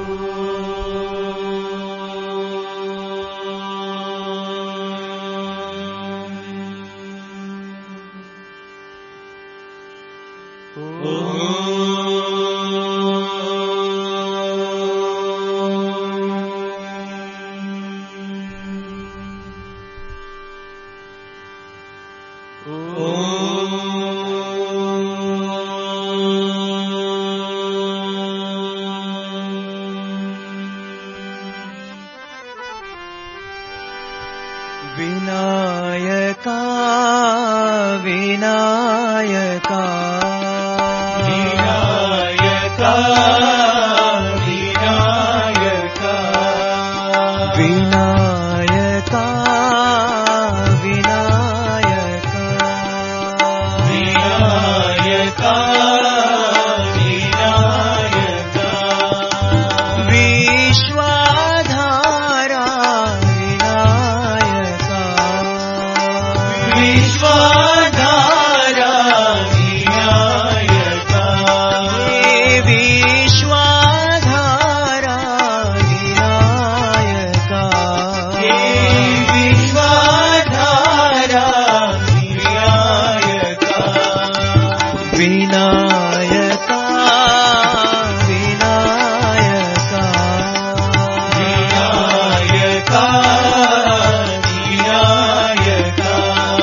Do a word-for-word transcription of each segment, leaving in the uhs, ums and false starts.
विनायका विनायका विनायका विनायका विनायका विनायका विनायका विनायका विश्वाधारा विनायका विश्वाधारा विनायका विश्वाधारा विनायका विश्वाधारा विनायका विनायका विनायका विनायका विनायका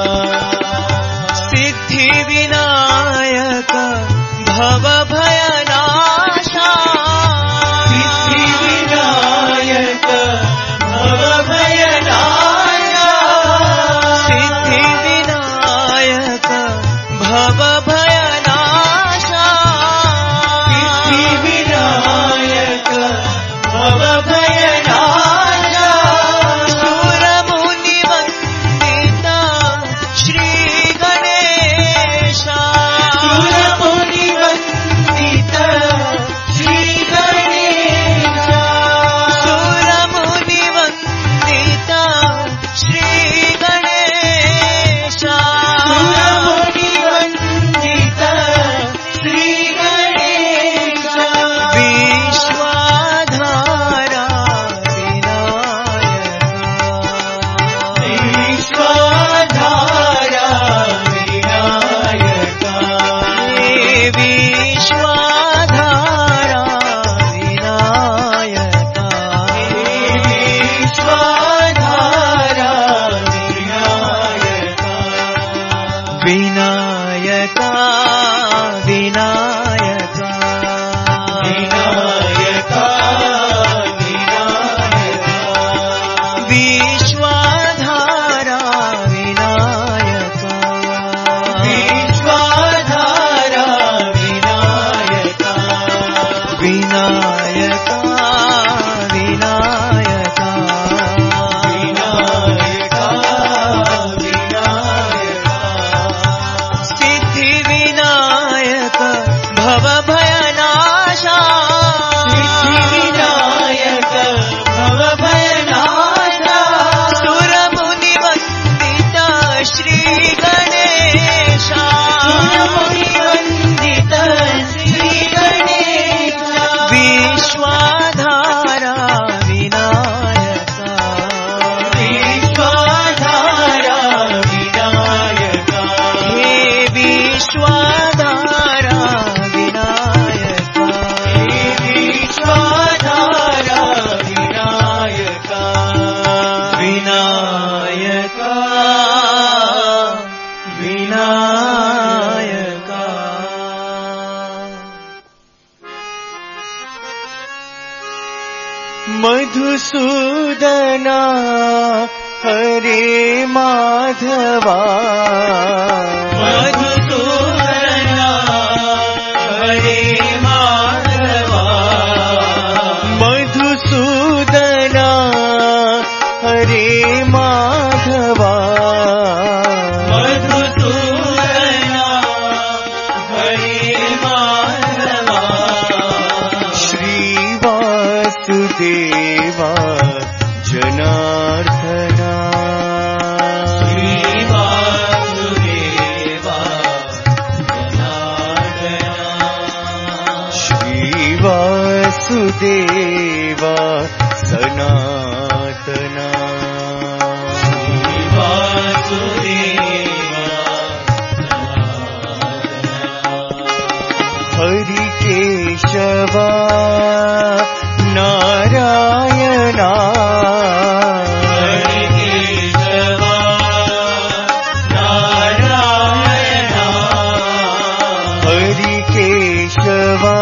सिद्धि विनायक भव भयनाशा सिद्धि विनायक भव भयनाशा सिद्धि विनायक भव भयनाशा सिद्धि विनायक भव भयनाशा सुरमुनि वन्दिता श्री गणेशा सुरमुनि वन्दिता श्री गणेशा सुरमुनि वन्दिता श्री गणेशा सुरमुनि वन्दिता श्री गणेशा विश्वाधारा विनायका विश्वाधारा विनायका विश्वाधारा विनायका विश्वाधारा विनायका विनायका विनायका विनायका विश्वाधारा विनायका विश्वाधारा विनायका विनायका विनायका विनायका विनायका सिद्धि विनायक भव भयनाशा सिद्धि विनायक भव भयनाशा सुरमुनि वन्दिता श्री गणेशा सुरमुनि वन्दिता श्री गणेशा विश्वाधारा विनायका विश्वाधारा विनायका हे विश्वाधारा विनायका हे विश्वाधारा विनायका विनायका विनायका मधुसूदना हरे माधवा मधुसूदना हरे माधवा मधुसूदना हरे माधवा मधुसूदना हरे माधवा श्रीवासुदेवा जनार्दना श्रीवासुदेवा जनार्दना श्रीवासुदेवा वासुदेवा सनातना हरि केशवा नारायणा हरि केशवा नारायणा हरि केशवा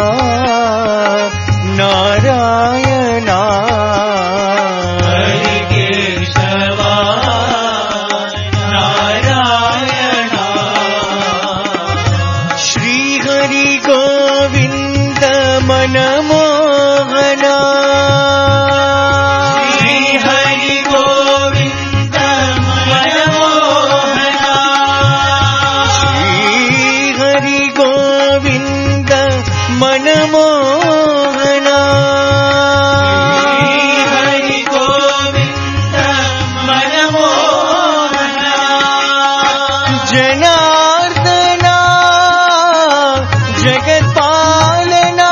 नारायणा हरि केशवा नारायणा श्री हरि गोविंद मनमोहना श्री हरि गोविंद मनमोहना श्री हरि गोविंद मनमोहना श्री हरि गोविंद मनमोहना जनार्दना जगत्पालना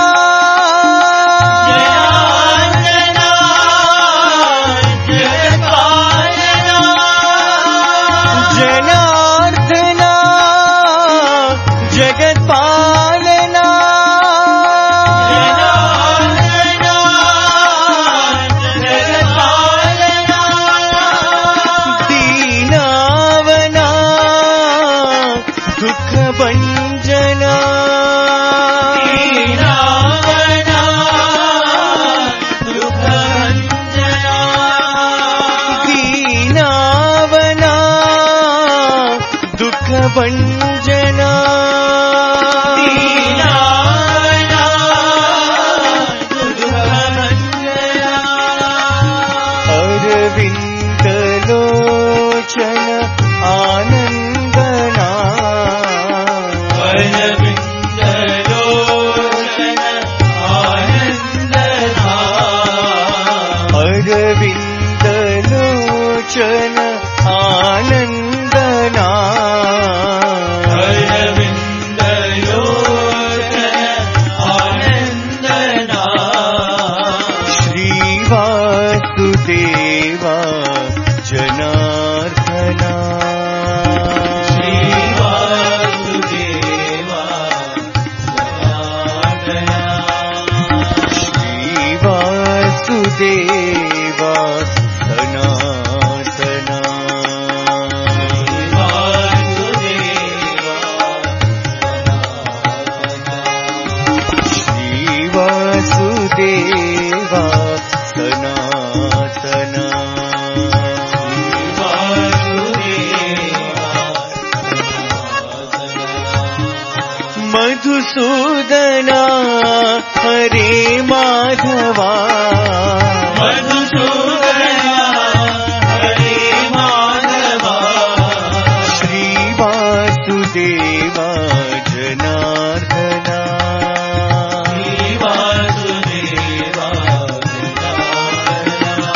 जनार्दना जगत्पालना जनार्दना जगत्पालना जनार्दना जगत्पालना दीनावना दुख भंजना दीनावना दुःखभञ्जना दीनावना दुख भंजना दीनावना दुःखभञ्जना अरविंद लोचन आनंदना अरविन्दलोचन आनन्दना अरविंद लोचन आनंदना अरविन्दलोचन आनन्दना श्रीवासुदेवा जनार्दना श्रीवासुदेवा जनार्दना श्रीवासुदेवा सनातना श्रीवासुदेवा सनातना मधुसूदना हरे माधवा मधुसूदना हरे माधवा श्रीवासुदेवा जनार्दना श्रीवासुदेवा जनार्दना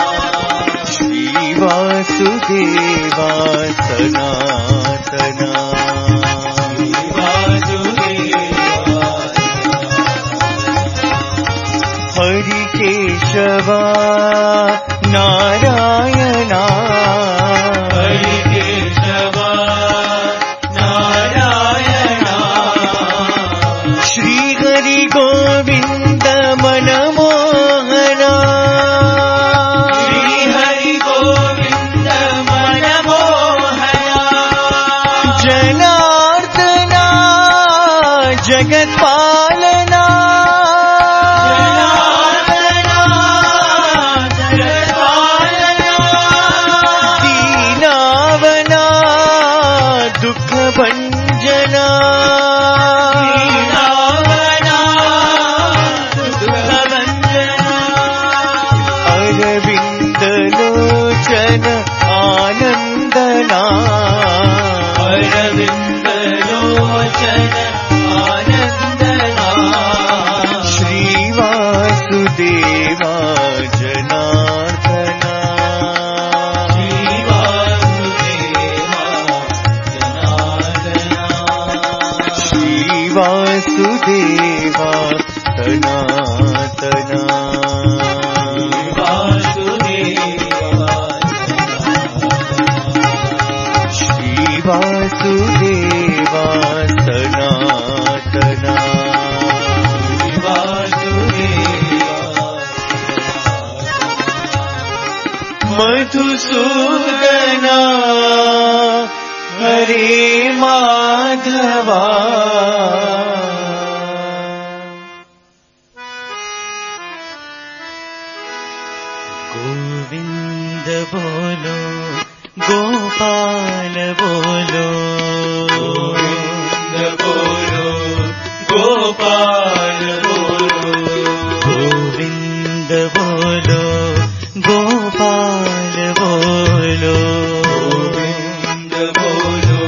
श्रीवासुदेवा सनातना हरि केशवा नारायणा हरि केशवा नारायणा श्री हरि गोविंद मनमोहना श्री हरि गोविंद मनमोहना जनार्दना जगत्पालना जनार्दना जगत्पालना दीनावना दुख भंजना दीनावना दुःखभञ्जना अरविंद लोचन आनंदना अरविन्दलोचन आनन्दना मधुसूदना हरे माधवा। गोविंद बोलो गोपाल बोलो, गोविंद बोलो गोपाल बोलो, गोविंद बोलो गोपाल बोलो, गोविंद बोलो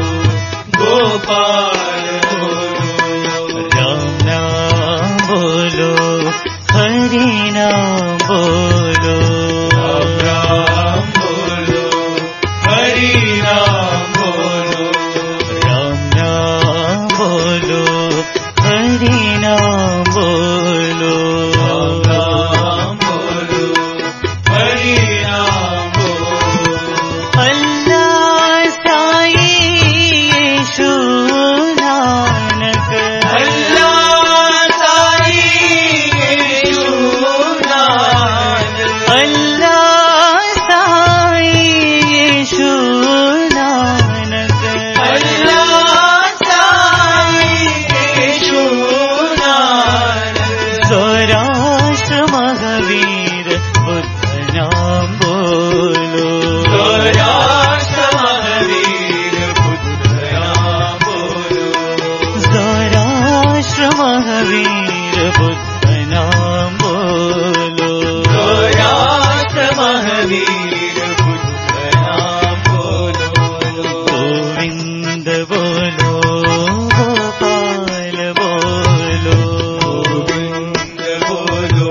गोपाल बोलो। राम नाम बोलो हरि नाम बोलो, राम बोलो हरि नाम बोलो, राम नाम बोलो हरि नाम बोलो, राम बोलो हरि नाम बोलो। अल्लाह साई यीशु नानक, अल्लाह साई यीशु नानक, अल्लाह साई यीशु नानक, अल्लाह साई यीशु नानक। सौराष्ट्र महावीर बुद्ध नाम बोलो, सौराष्ट्र महावीर बुद्ध नाम बोलो, सौराष्ट्र महावीर बुद्ध नाम बोलो, सौराष्ट्र महावीर बुद्ध नाम बोलो। गोविंद बोलो गोपाल बोलो, गोविंद बोलो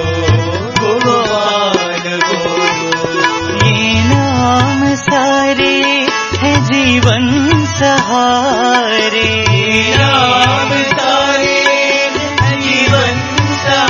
गोपाल बोलो। ये नाम सारे है जीवन सहारे, नाम सारे जीवन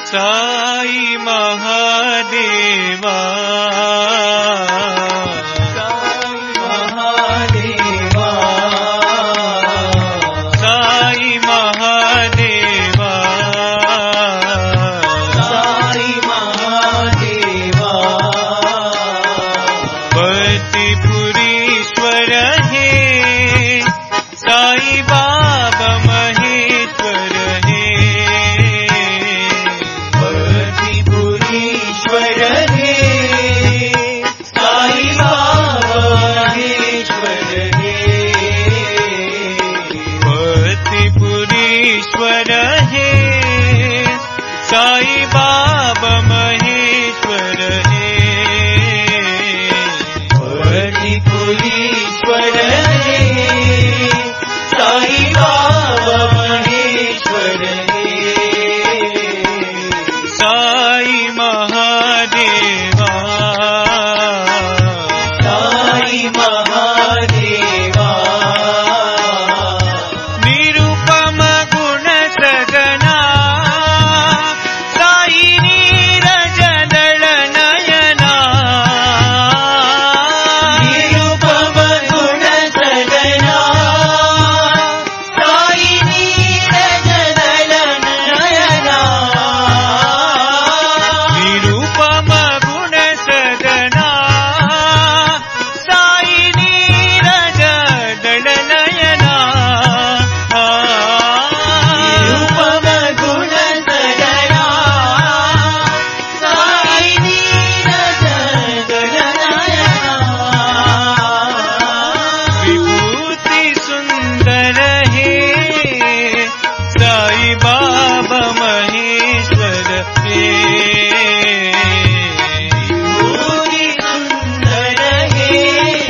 साई महादेवा साई महादेवा साई महादेवा साई महादेवा पतिपुरीश्वर हे साई बाबा महेश्वर हे पतिपुरीश्वर हे साई बाबा महेश्वर हे पतिपुरीश्वर हे साई बाबा महेश्वर हे पतिपुरीश्वर हे साई बाबा महेश्वर हे साई महादेवा साई महादेवा निरुपम गुण सगना साई नीरज दल नयना निरुपम गुण सगना साई नीरज दल नयना निरुपम गुण सगना साई नीरज दल नयना निरुपम गुण सगना साई नीरज दल नयना विभूति सुंदर हे साई बाबा महेश्वर हे भूरि सुंदर हे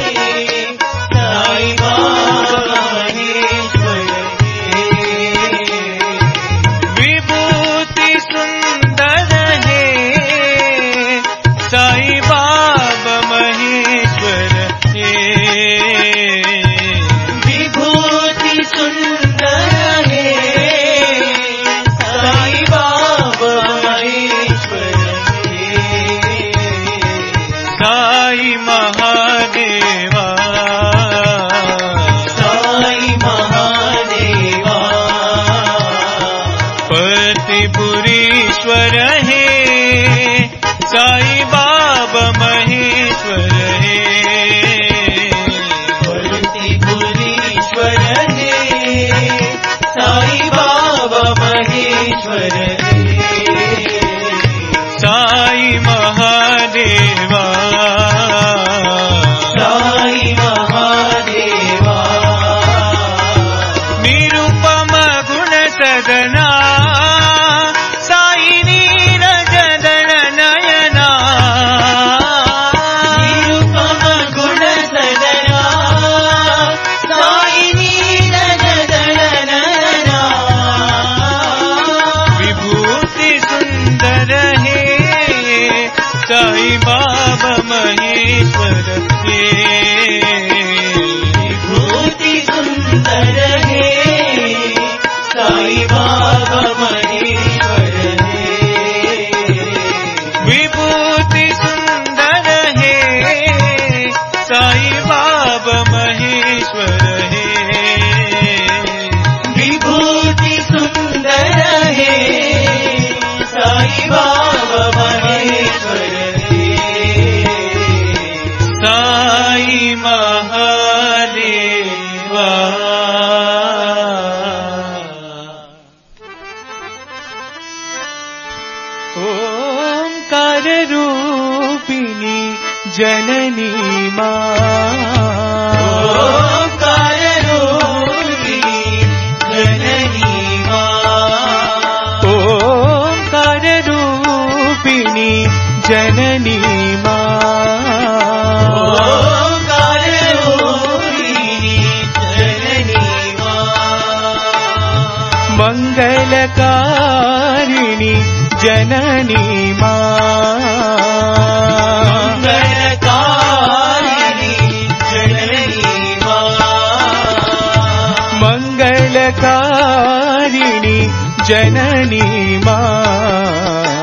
साई बाबा महेश्वर हे विभूति सुंदर हे साई बाबा महेश्वर हे विभूति सुंदर हे साई बाबा महेश्वर हे साई महादेवा साई महादेवा पतिपुरीश्वर हे साई बाबा महेश्वर हे पतिपुरीश्वर हे साई बाबा महेश्वर हे साई महादेवा साई महादेवा निरुपम गुण सगना साई नीरज दल नयना निरुपम गुण सगना साई नीरज दल नयना विभूति सुंदर हे साई बाबा महेश्वर हे विभूति सुंदर हे साई बाबा महेश्वर हे विभूति सुंदर हे साई बाबा महेश्वर हे विभूति सुंदर हे साई बाबा महेश्वर हे साई महादेवा ओंकार रूपिणी जननी मां ओंकार रूपिणी जननी मां ओंकार रूपिणी जननी मां ओंकार रूपिणी जननी मां मंगलकारिणी जननी मां मंगलकारिणी जननी मां मंगलकारिणी जननी मां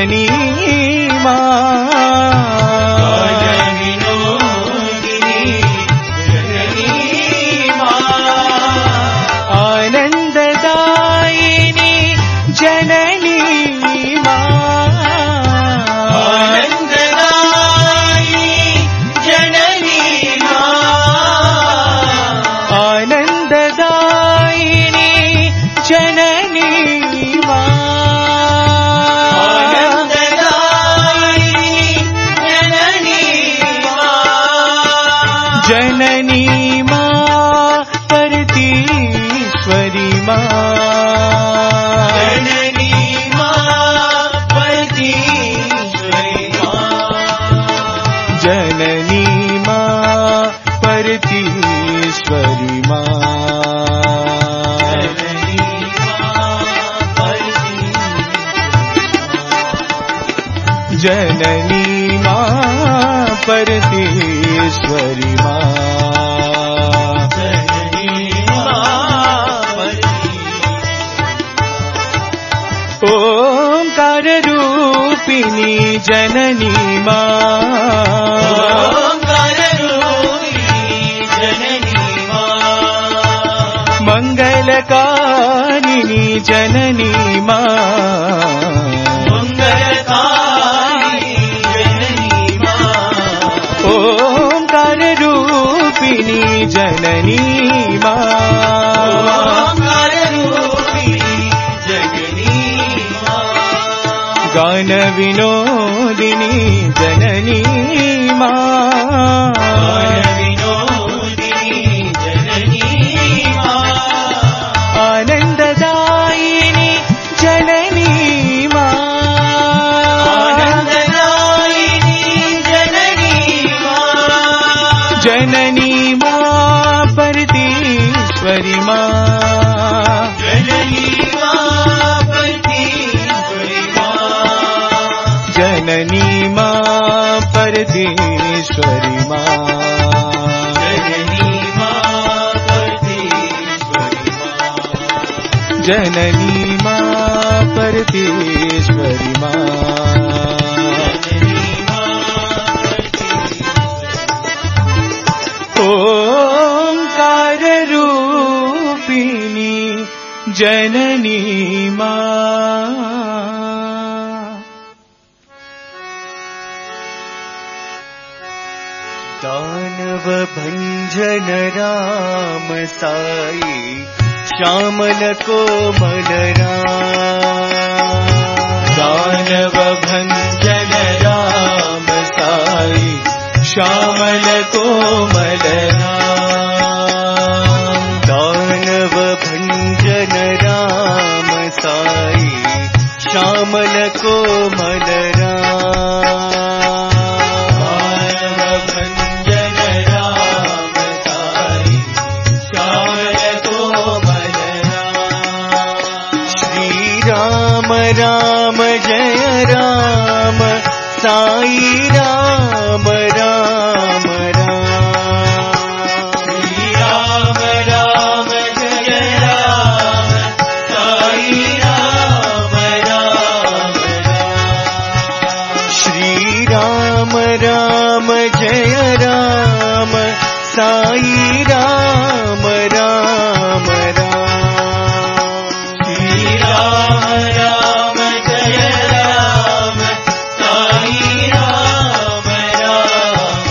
जननी माँ विनोदिनी जननी माँ आनंददायिनी जननी माँ आनंददायिनी जननी माँ आनंददायिनी जननी माँ जननी माँ परतीश्वरी माँ जननी माँ परतीश्वरी माँ जननी माँ परतीश्वरी माँ जननी माँ परतीश्वरी माँ ओंकार रूपिणी जननी माँ ओंकार रूपिणी जननी माँ मंगलकारिणी जननी माँ मंगलकारिणी जननी माँ ओंकार रूपिणी जननी माँ ओंकार रूपिणी जननी गान विनोदिनी जननी माँ विनोदिनी जननी माँ आनंददायिनी जननी माँ आनंददायिनी जननी माँ जननी माँ परतीश्वरी माँ जननी माँ परतीश्वरी माँ जननी माँ परतीश्वरी माँ जननी माँ परतीश्वरी माँ जननी माँ परतीश्वरी माँ जननी माँ ओंकार रूपिणी जननी माँ दानव भंजन राम साई श्यामल कोमल राम दानव भंजन राम साई श्यामल कोमल राम दानव भंजन राम साई श्यामल कोमल राम राम जय राम साई राम राम राम श्री राम राम जय राम साई राम राम राम श्री राम राम जय राम साई राम राम राम श्री राम राम जय राम साई राम राम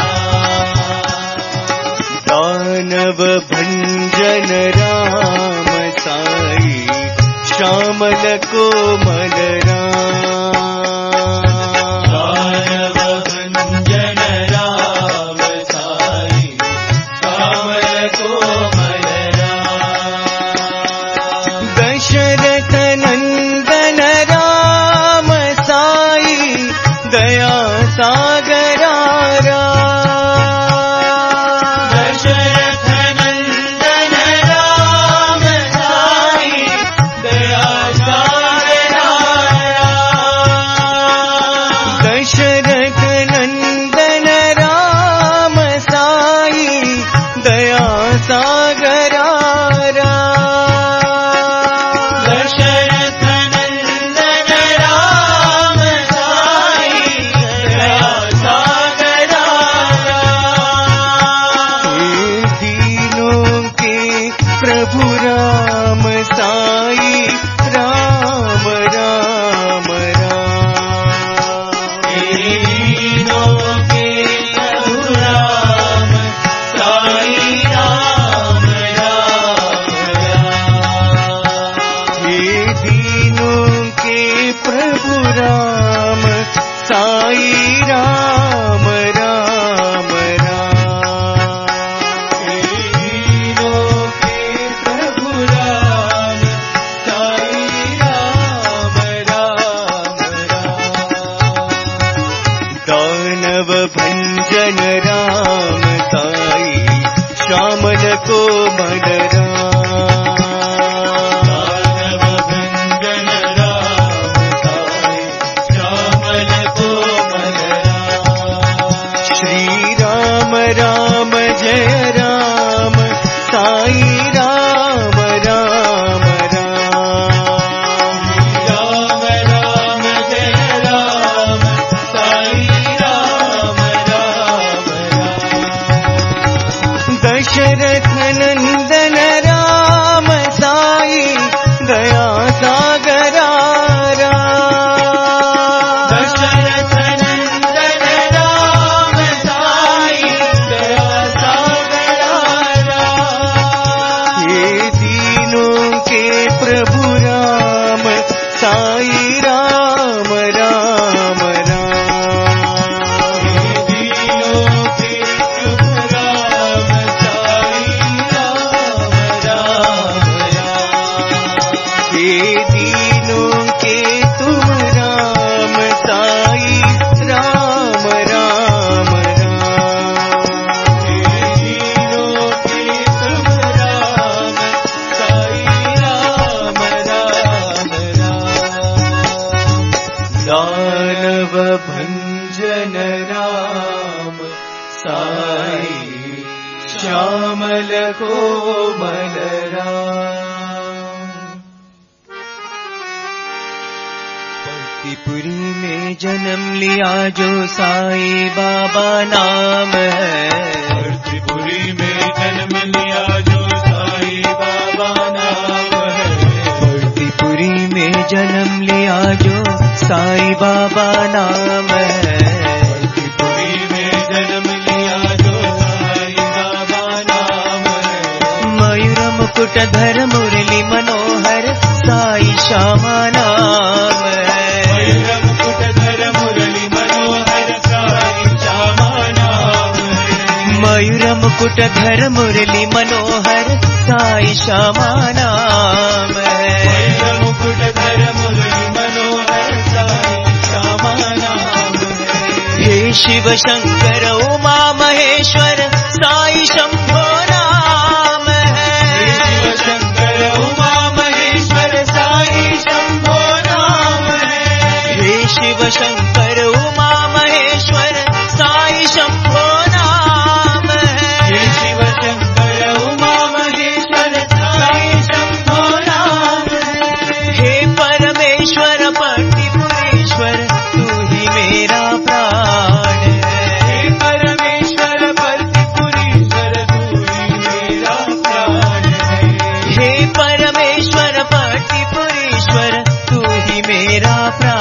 राम दानव भंजन राम साई श्यामल कोमल राम दानव भंजन राम साई श्यामल कोमल राम दशरथ नंदन राम साई दया सागरा राम दशरथ नंदन राम साई दया सागरा राम दशरथ नंदन राम साई दया सागरा राम दशरथ नंदन राम प्रभु राम साई राम राम राम। दीनों के प्रभु राम साई राम राम राम। हे दीनों के प्रभु राम साई राम राम राम। हे दीनों के प्रभु राम साई राम राम राम। दानव भंजन राम साई श्यामल कोमल राम। दानव भंजन राम साई श्यामल कोमल राम। श्री राम राम जय राम साई राम राम राम। राम राम जय राम साई राम राम राम। दशरथ नंदन राम साई दया सागरा राम। दशरथ नंदन राम साई दया सागरा राम। हे दीनों के प्रभु राम साई राम राम राम। दीनों के प्रभु राम साई राम राम राम। हे दीनों के तुम राम साई राम राम राम। दीनों के प्रभु राम साई राम राम राम। दानव भंजन राम साई श्यामल कोमल राम। भक्तिपुरी में जन्म लिया जो साई बाबा नाम है। त्रिपुरी में जन्म लिया जो साई बाबा नाम है। भक्तिपुरी में जन्म लिया जो साई बाबा नाम है। त्रिपुरी में जन्म लिया जो साई बाबा नाम है। मयूर मुकुट धर मुरली मनोहर साई श्यामा नाम है। मयूर मुकुट धर मुरली मनोहर साई श्यामा नाम है। मयूर मुकुट धर मुरली मनोहर साई श्यामा नाम है। मयूर मुकुट धर मुरली मनोहर साई श्यामा नाम है। हे शिव शंकर उमा महेश्वर साई शंभो नाम है। शिव शंकर उमा महेश्वर साई शंभो नाम है। हे शिव शंकर उमा महेश्वर साई शंभो नाम हे है। शिव शंकर उमा महेश्वर साई शंभो नाम है। हे परमेश्वर पट्टिपुरेश्वर तू ही मेरा प्राण है। हे परमेश्वर पतिपुरीश्वर तू ही मेरा प्राण है। हे परमेश्वर पट्टिपुरेश्वर तू ही मेरा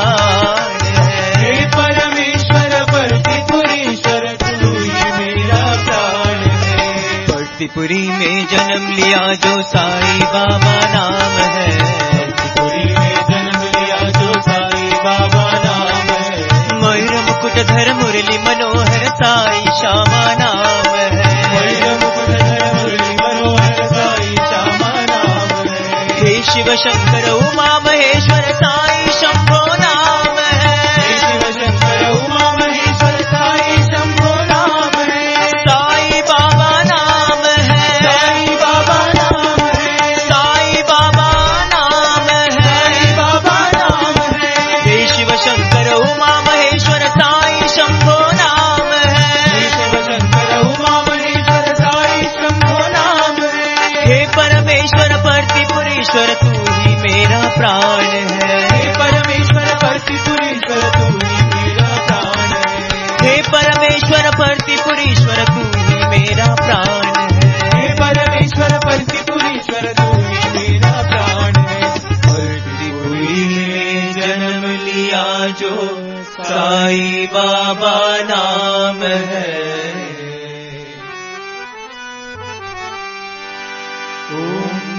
प्राण हे है। परमेश्वर पतिपुरीश्वर तू ही मेरा प्राण है। भक्तिपुरी में जन्म लिया जो साई बाबा नाम है। त्रिपुरी में जन्म लिया जो साई बाबा नाम है। मयूर मुकुट धर मुरली मनोहर साई श्यामा नाम है। मयूर मुकुट धर मुरली मनोहर साई श्यामा नाम है। हे शिव शंकर उमा महेश्वर साई शंभो नाम हे है। शिव शंकर उमा महेश्वर साई शंभो नाम है। साई बाबा नाम है। साई बाबा नाम है। साई बाबा नाम है। साई बाबा नाम है। हे शिव शंकर उमा महेश्वर साई शंभो नाम हे है। शिव शंकर उमा महेश्वर साई शंभो नाम है। हे परमेश्वर प्रतिपुरेश्वर तू ही मेरा प्राण है। हे परमेश्वर पतिपुरीश्वर तू ही मेरा प्राण है। हे परमेश्वर प्रतिपुरेश्वर तू ही मेरा प्राण है। हे परमेश्वर पतिपुरीश्वर तू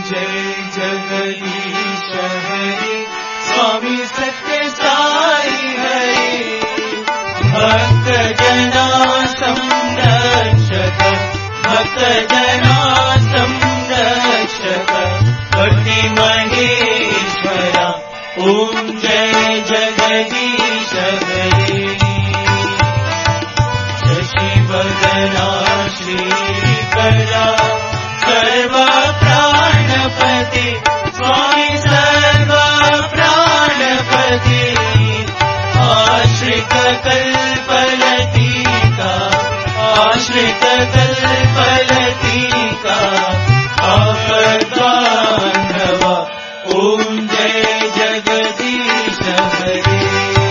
जय जगदीश हरे स्वामी सत्य साई हरे भक्त जना संरक्षक भक्त जना संरक्षक पति महेश्वरा ओम जय जगदीश हरे शशि वदना श्रीकरा सर्व प्राणपति स्वामी सर्व प्राणपति आश्रित कल्पलतिका आश्रित कल्पलतिका आपदान्धव ओम जय जगदीश हरे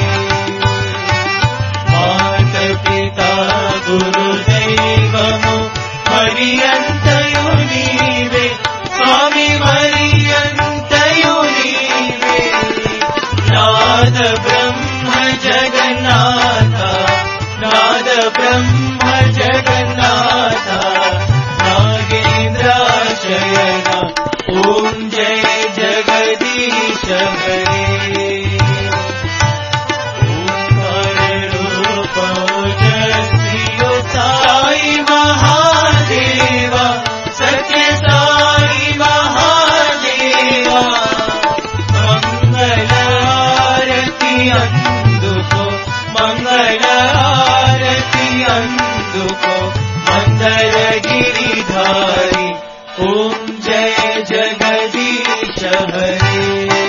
मात पिता गुरुदैवमु मरियन्तयो नीवे स्वामी मरियन्तयो नीवे नाद ब्रह्म जगन्नाथ नाद ब्रह्म जगन्नाथ नागेन्द्राशयन ओम जय जगदीश हरे ओंकार रूप ओजस्वी साई महादेवा सत्य साई महादेवा मंगल आरती अंदुको मंगल आरती अंदुको मंदर गिरिधारी ओम जय जगदीश हरे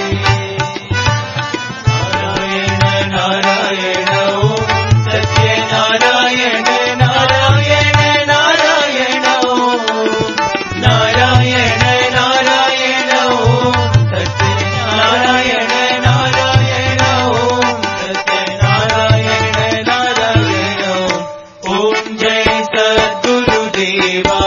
नारायण नारायण ओम सत्य नारायण नारायण नारायण ओम नारायण नारायण ओम सत्य नारायण नारायण ओम सत्य नारायण नारायण ओम जय सद्गुरुदेवा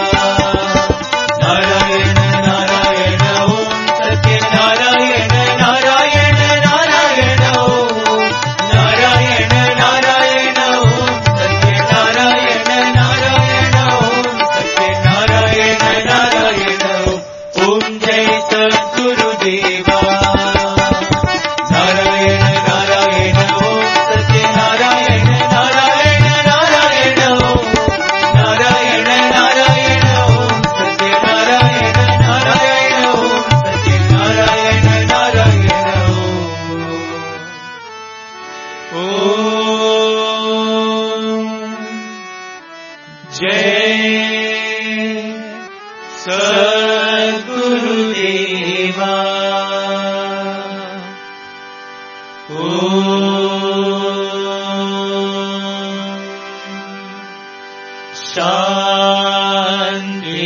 नारायण नारायण ओम सत्य नारायण नारायण नारायण ओम नारायण नारायण ओम सत्य नारायण नारायण ओम सत्य नारायण नारायण ओम जय सद्गुरुदेवा नारायण नारायण ओम सत्य नारायण नारायण नारायण ओम नारायण नारायण ओम सत्य नारायण नारायण ओम सत्य नारायण नारायण ओम जय सद्गुरुदेवा शांति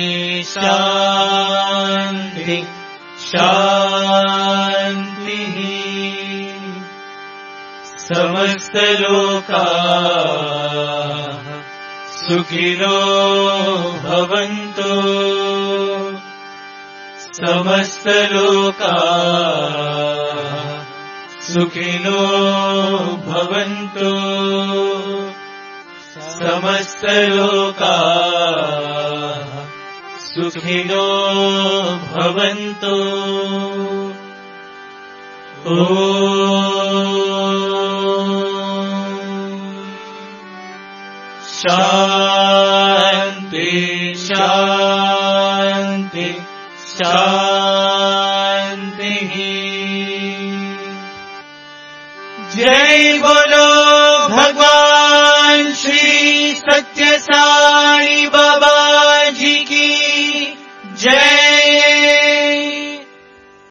शांति शांति समस्त लोकाः सुखिनो भवन्तु समस्त लोकाः सुखिनो भवन्तु समस्त लोकाः सुखिनो भवन्तु शांति शांति शांति जय बोलो भगवान श्री सत्य साई बाबा जी की जय।